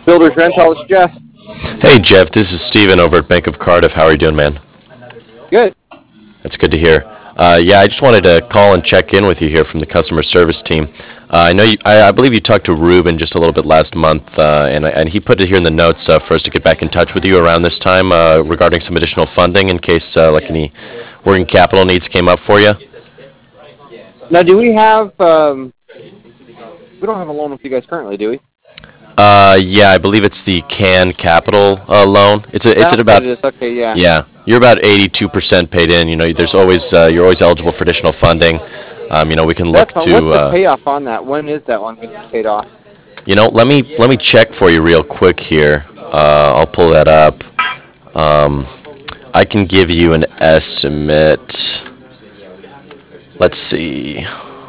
Builders Rental, it's Jeff. Hey Jeff, this is Steven over at Bank of Cardiff. How are you doing, man? Good. That's good to hear. Yeah, I just wanted to call and check in with you here from the customer service team. I know I believe you talked to Ruben just a little bit last month, and he put it here in the notes for us to get back in touch with you around this time regarding some additional funding in case like any working capital needs came up for you. Now, do we have, we don't have a loan with you guys currently, do we? Yeah, I believe it's the CAN Capital loan. It's at about, okay, yeah. yeah, you're about 82% paid in. You know, there's always you're always eligible for additional funding. You know, we can look That's to. fine. What's the payoff on that? When is that one going to be paid off? You know, let me check for you real quick here. I'll pull that up. I can give you an estimate. Let's see.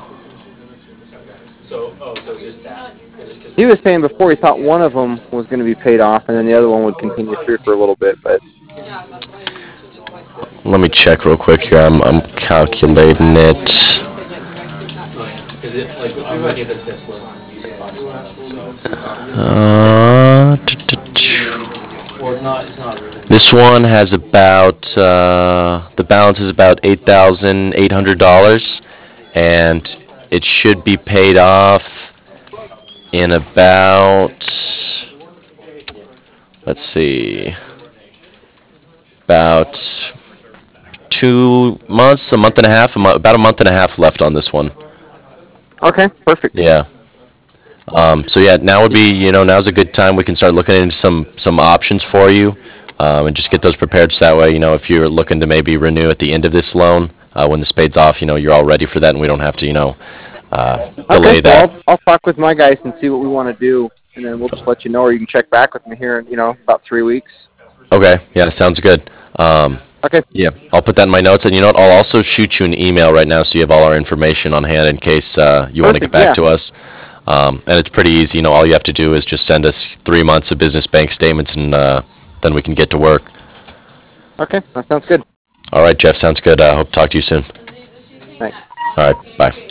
He was saying before he thought one of them was going to be paid off, and then the other one would continue through for a little bit. But let me check real quick here. I'm calculating it. This one has about the balance is about $8,800, and it should be paid off in about, let's see, about 2 months, a month and a half, about a month and a half left on this one. Okay, perfect. Yeah. So yeah, now would be, now's a good time. We can start looking into some options for you, and just get those prepared. So that way, if you're looking to maybe renew at the end of this loan, when the spade's off, you're all ready for that, and we don't have to, delay that. Well, I'll talk with my guys and see what we want to do, and then we'll just let you know, or you can check back with me here in, about 3 weeks. Okay. Yeah, sounds good. Okay. Yeah, I'll put that in my notes, and I'll also shoot you an email right now so you have all our information on hand in case you want to get back to us. And it's pretty easy. All you have to do is just send us 3 months of business bank statements, and then we can get to work. Okay, that sounds good. All right, Jeff, sounds good. Hope to talk to you soon. Thanks. All right, bye.